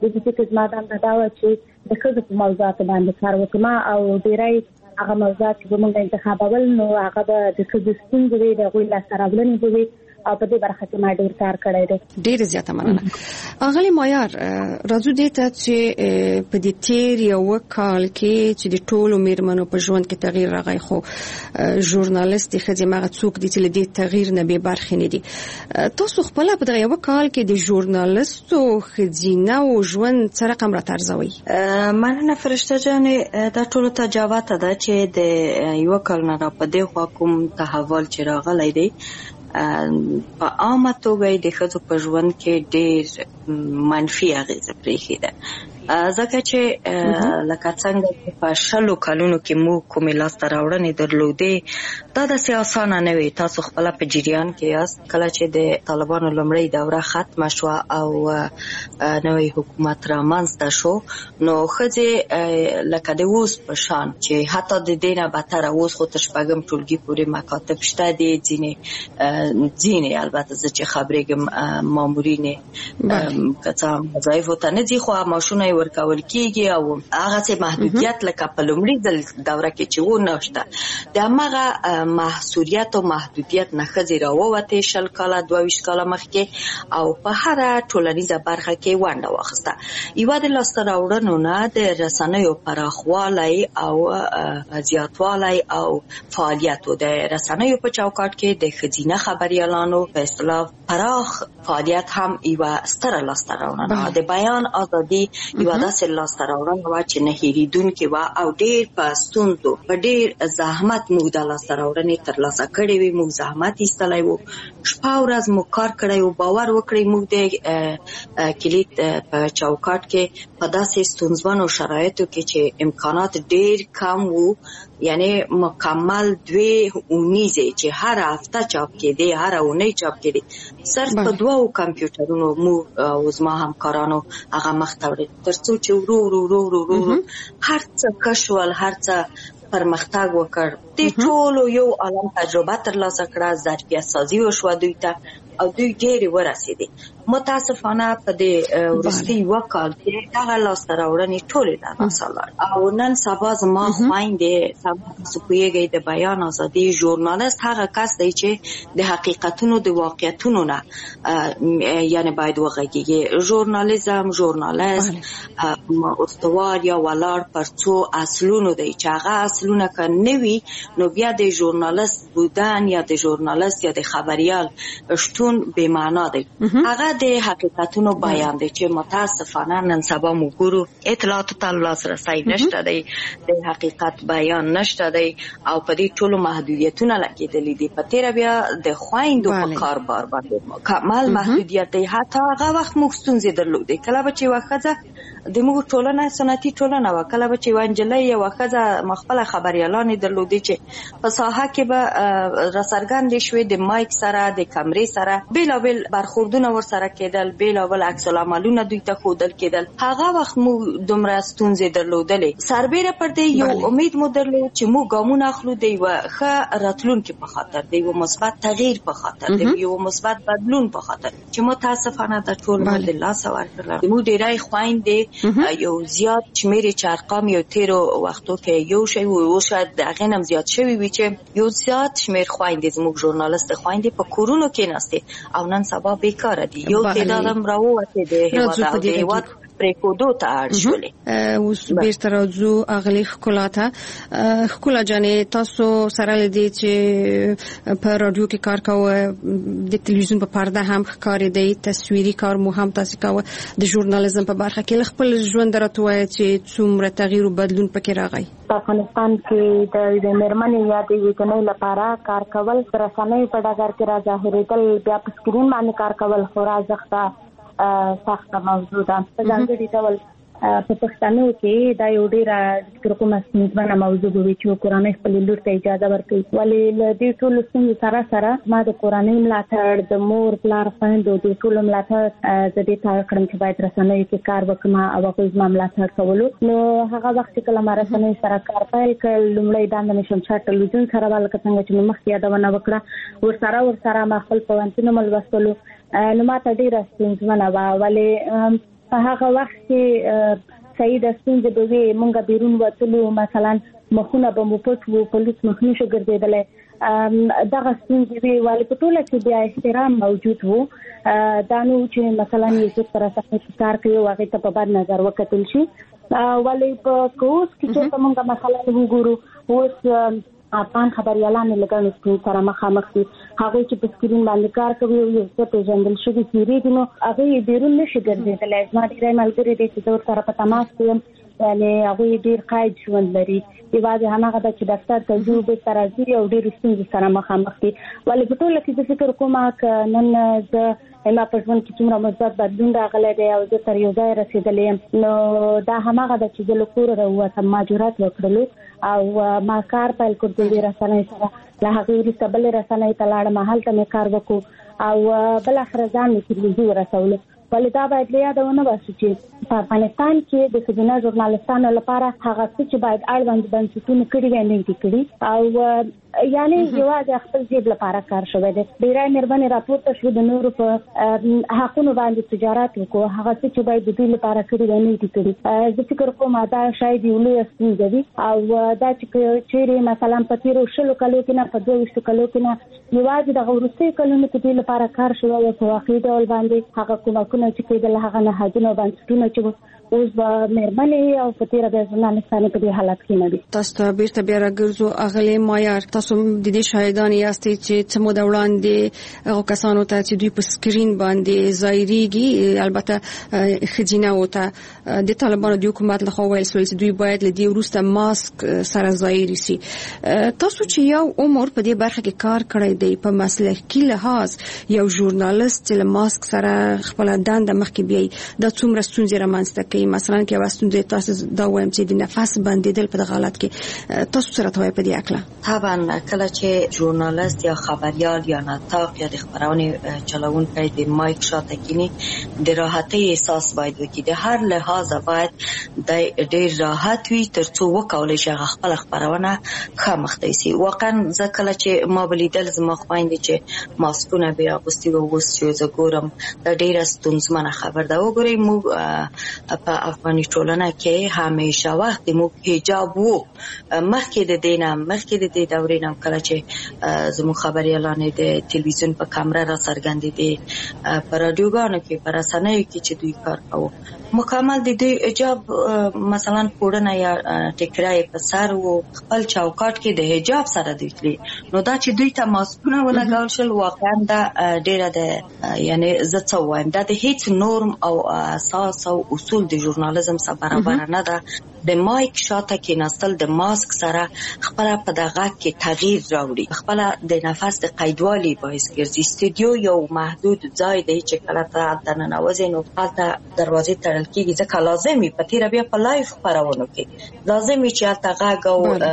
د دې چې زما د داوا چې د ښځو په موضوعاتو باندې کار وکړم او ډیری هغه موضوعات چې موږ انتخابول نو هغه د ښځو ستونزې د غوي لاسته راوړنې وي او په دې برخه کې ما ډیر کار کړی دی. ډیر زیاته مننه. اغلی مایار راځو دې ته چې په دې تیر یو کال کې چې د ټولو میرمنو په ژوند کې تغییر راغی خو ژورنالیست ښځې ماغه څوک دي چې دې تغییر نه به برخه نه دي. تاسو خپل په دغه یو کال کې د ژورنالیستو ښځینه او ژوند سره رقم را ترځوي؟ مننه فرشته جانې، دا ټولو تجربه ده چې د یو کال نه په دې حکوم تحول چې راغلی دی په عامه توګه د ښځو په ژوند کې ډېر منفي اغېزه پرېښې ده. ځکه چې لکه څنګه په 20 کلونو کې موږ کومې لاسته راوړنې درلودې دا داسې اسانه نه وي. تاسو خپله په جریان کې یاست کله چې د طالبانو لومړۍ دوره ختمه شوه او نوی حکومت رامنځته شو نو ښځې لکه د اوس په شان چې حتی د دې نه بدتره اوس خو تر 6 ټولګي پورې مکاتب شته دي، ځینې البته زه چې خبرېږم مامورین که څه هم وظایفو ته نه ځي خو معاشونه ورکول کیږي او هغه څه محدودیت لکه په لومړي دوره کې چې و نشته. د هغه محصوریت او محدودیت نه ښځې راووتې 20 کاله 22 کاله مخکې او په هر ټولنیزه برخه کې ونډه واخیسته. یوه د لاسته راوړنو نه د رسنیو پراخوالی او زیاتوالی او فعالیت و د رسنیو په چوکاټ کې د ښځینه خبریالانو په اصطلاح پراخ فعالیت هم یوه ستره لاسته راوړنه. د بیان ازادي یوه داسې لاسته راوړنه وه چې نه هېرېدونکې وه او ډېر په ستونزو په ډېر زحمت موږ دا لاسته راوړنې ترلاسه کړې وې. موږ زحمت ایستلی و، شپه ورځ موږ کار کړی و. باور وکړئ موږ د کلید په چوکاټ کې په داسې ستونزمنو شرایطو کې چې امکانات ډېر کم وو، یعنی مکمل 2 اونیزې چې هر هفته چاپ کېدې هر اونۍ چاپ کېدې صرف په 2 کمپیوټرونو موږ او زما همکارانو هغه مخ ته وړل تر څو چې ورو ورو ورو ورو ورو هر څه کشول، هر څه پرمختګ وکړ. د ټولو یو عالم تجربه ترلاسه کړه، ظرفیت سازي وشوه دوی ته او دوی ډېرې ورسېدې. متاسفانه په دې وروستي یوه کال کې هغه لاسته راوړنې ټولې له لاسه لاړې او نن سبا زما خویندې تاسو پوهېږئ د بیان ازادي ژورنالیست هغه کس دی چې د حقیقتونو د واقعیتونو نه یعنی باید وغږېږي. ژورنالیزم ژورنالیست استوار یا ولاړ پر څو اصلونو دی چې هغه اصلونه که نه وي نو بیا د ژورنالیست بودن یا د ژورنالیست یا د خبریال شتون بې معنا دی. هغه د حقیقتونو بیان دی چې متاسفانه نن سبا موږ ګورو اطلاعاتو ته لاسرسی نشته دی، د حقیقت بیان نشته دی او په دې ټولو محدودیتونه لګېدلي دي. په تېره بیا د خویندو په کاربار باندې کمال محدودیت دی. حتی هغه وخت موږ ستونزې درلودې کله به چې یوه ښځه د موږ ټولنه سنتي ټولنه وه، کله به چې یوه نجلۍ یوه ښځه مخپله خبریالانې درلودې چې په ساحه کې به راڅرګندې شوې د مایک سره د کمرې سره بېلابېل برخوردونه ورسره کېدل، بېلابېل عکس العملونه دوی ته ښودل کېدل. هغه وخت موږ دومره ستونزې درلودلې. سربیره پر دې یو امید مو درلود چې موږ ګامونه اخلو د یوه ښه راتلونکي په خاطر، د یوه مثبت تغییر په خاطر، د یوه مثبت بدلون په خاطر چې متاسفانه دا ټول موږ د لاسه ورکړل. زموږ ډېری خویندې یو زیات شمېر چې ارقام یو تېرو وختو کې یو شی و او شاید د هغې نه هم زیات شوي وي چې یو زیات شمېر خویندې زموږ ژورنالیست خویندې په کورونو کې ناستې او نن سبا بیکاره دي. یو تعداد هم راووتې د هېواد او د هېواد پریکودو ته اړ شولې. اوس بیرته راځو اغلی ښکلا ته. ښکلا جانې تاسو سره لیدې چې په رادیو کې کار کوه، د تلویزیون په پرده هم ښکارېدئ، تصویري کار مو هم تاسې کوه، د ژورنالیزم په برخه کې له خپل ژوند راته ووایه چې څومره تغییر او بدلون پکې راغی. په افغانستان کې د یوې مېرمنې یا د یوې نجلۍ لپاره کار کول د رسنیو په ډګر کې راظاهرېدل، بیا په سکرین باندې کار کول خورا سخته موضوع ده. په ځانګړي ډول په پښتنو کې دا یو ډېره کومه ستونزمنه موضوع وي چې کورنۍ خپلې لور ته اجازه ورکوي. ولې له دې ټولو ستونزو سره ما د کورنۍ ملاتړ، د مور پلار خویندو د ټولو ملاتړ زه دې ته کړم چې باید رسنیو کې کار وکړم او هغوی زما ملاتړ کولو. نو هغه وخت چې کله ما رسنیو سره کار پیل کړ، لومړی دنده مې شمشاد ټلویزیون سره وه، لکه څنګه چې مې مخکې یادونه وکړه. ورسره ما خپل پوهنتون هم لوستلو. نو ما ته ډېره ستونزمنه وه، ولې په هغه وخت کې صحیح د ستونزې به وي مونږ بیرون وتلو مثلا مخونه به مو پټ وو پولیس مخ نشو ګرځیدل دغه ستونزې وی ولې په ټوله کې بیا احترام موجود وو دا نو چې مثلا یو تر څه کار کوي هغه ته په بد نظر وکتل شي ولې په کوس کې چې مونږ مثلا وګورو اوس افغان خبريالان لګانو سره مخامخ دي هغه چې په سکرین باندې کار کوي یو څه پیژندل شوی سیری دي نو هغه بیرون نشي ګرځیدل ازما ډیره ملګری دي چې تور سره په تماس دي یعنی هغه ډیر قاید ژوند لري یوازې هغه د چې ډاکټر تجربه ترازی او ډیر ستونزې سره مخامخ دي ولې په ټوله کې د فکر کومه ک نن د ما په ژوند کې څومره مثبت بدلون راغلی دی او زه تر یو ځای رسیدلې نو دا هغه د چې د لکور راوته ما جرأت وکړلو او ما کار پیل کړ د رسنۍ سره له هغه وروسته بل رسنۍ ته لاړم هلته مې کار وکړ او بل اخر ځان مې تلویزیون رسول ولې دا باید یادونه وشي چې په افغانستان کې د سیمینار ژورنالستانو لپاره هغه څه چې باید اړوند بنسټونه کړي وي نه دي کړي او یعنی یوازې خپل ځای لپاره کار شوی دی ډیره مهرباني راپورته شو د نورو په حقونو باندې تجارت وکړو هغه څه چې باید د دوی لپاره کړي وي نه دي کړي زه فکر کوم دا شاید یو لوی ستونزه وي او دا چې مثلا په تیرو شلو کلو کې نه په 22 کلو کې نه یوازې د وروستي کلونو کې د لپاره کار شوی او په واقعي ډول باندې هغه کومکونه چې کېدل هغه نه هدونه باندې چې اوس به مهرباني او په تیر د ژورنالستانو په دې حالت کې نه دي تاسو ته بیرته بیا راګرځو اغلی مایار تاسو د دې شاهدان یاستئ چې څه مو د وړاندې هغه کسانو ته چې دوی په سکرین باندې ظاهريږي البته خجینه وته د طالبانو د حکومت لخوا ویل شوی چې دوی باید له دې وروسته ماسک سره ظاهري شي تاسو چې یو عمر په دې برخه کې کار کړی دی په مسلکي لحاظ یو ژورنالیست چې له ماسک سره خپل دنده مخکې بیاي د څومره ستونزې رامنځته کوي مثلا کې واستونځي تاسو دا وایم چې د نفس بندیدل په حالت کې تاسو سره توای په دې اکله طبعا کله چې ژورنالیست یا خبريال یا ناطق یا د خبرونه چلوونکی د مایک شاته کینی د راحتي احساس باید وکړي د هر لحاظ باید د ډیر راحت وي ترڅو وکولای شي خپل خبرونه خامخته شي واقعا ځکه چې ما بلیدل زما خويندې چې ماسکونه بیا غوستي و وس چې زه ګورم د ډیر ستونزمنه خبر دا وګورئ مو په افغاني ټولنه کې همیشه وخت مو حجاب وو مخکې د دې دورې نه کله چې زمو خبريالانه د ټلویزیون په کیمرا را څرګندې دي پر رادیوګانو کې پر رسنیو کې چې دوی کار کوي مکمل د دې حجاب مثلا پوډنه یا ټیکرای په سر وو خپل چوکاټ کې د حجاب سره دوی نو دا چې دوی ته ماسکونه ولګول شل واقعا دا ډیره ده یعنی زه څه وایم دا د هیڅ نورم او اساس او اصول د ژورنالیزم سره برابر نه ده د مایک شاته کې نستل د ماسک سره خپل په دغه کې تغییر راوړي خپل د نفس د قیدوالي باعث ګرځي استودیو یو محدود ځای دی چې کله ته د ننوځې نو حالت دروازې تړل کېږي ځکه لازمي په تیر بیا په لایف خبرونه کې لازمي چې تغه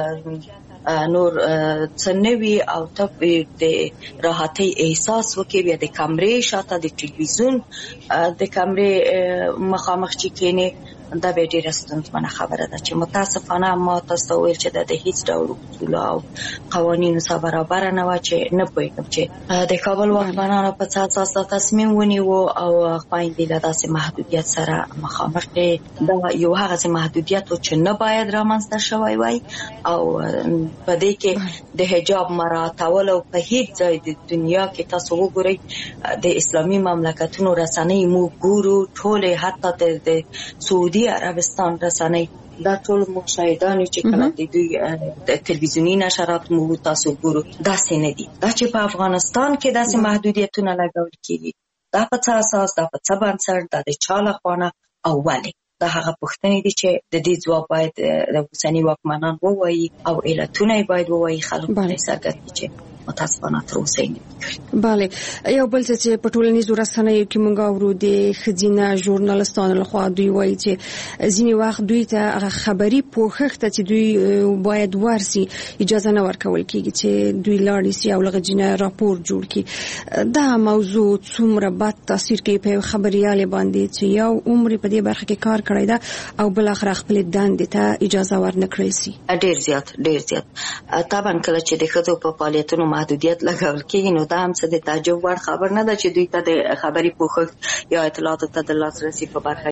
او نور څنوي او ته د راحتي احساس وکړي بیا د کیمرې شاته د ټلویزیون د کیمرې مخامخ چې کېنه دا به ډیره ستونزمنه خبره ده چې متاسفانه ما تاسو ویل چې د هیڅ ډول اصول او قوانینو سره برابر نه و چې نه پوهیږم چې د کابل واکمنانو په اساس تصمیم ونیو او خويندې له داسې محدودیت سره مخامخ دي دا یو هغه محدودیت چې نه باید رامنځته شوی وای او په دې کې د حجاب مراعاتول او په هیڅ ځای د دنیا کې تاسو وګورئ د اسلامي مملکتونو رسنۍ مو ګورو ټول حتی د سعودي عربستان رسنۍ دا ټول مشاهدان چې کله د دوی د تلویزیونی نشرات مو تاسو ګورو دا سینه دي دا چې په افغانستان کې داسې محدودیتونه لګول کیږي دا په څه اساس دا په څه بنسټ د چاله خوانه اوله دا هغه پوښتنې دي چې د دې ځواب باید د اوسنی واکمنان ووایي او علتونه باید ووایي خلک یې څرګند کړي متاسفانه تر اوسه نه bale یو بل چې په ټولنیزو رسنیو کې مونږ اورو د خزینه ژورنالستانو لخوا دوی وایي چې ځینی وخت دوی ته خبري پوښښت چې دوی باید ورسي اجازه نه ورکول کیږي چې دوی لاړ شي او لغجنه راپور جوړ کړي دا موضوع څومره بد تاثیر کوي په خبريال باندې چې یو عمر په دې برخه کې کار کړی دا او بل اخر خپل دندې ته اجازه ورنکړل شي ډیر زیات طبعا کله چې د خزو په فعالیتونو محدودیت لګول کېږي نو دا هم څه د تعجب وړ خبر نه ده چې دوی ته د خبري پوښښت یا اطلاعاتو ته د لاسرسي په برخه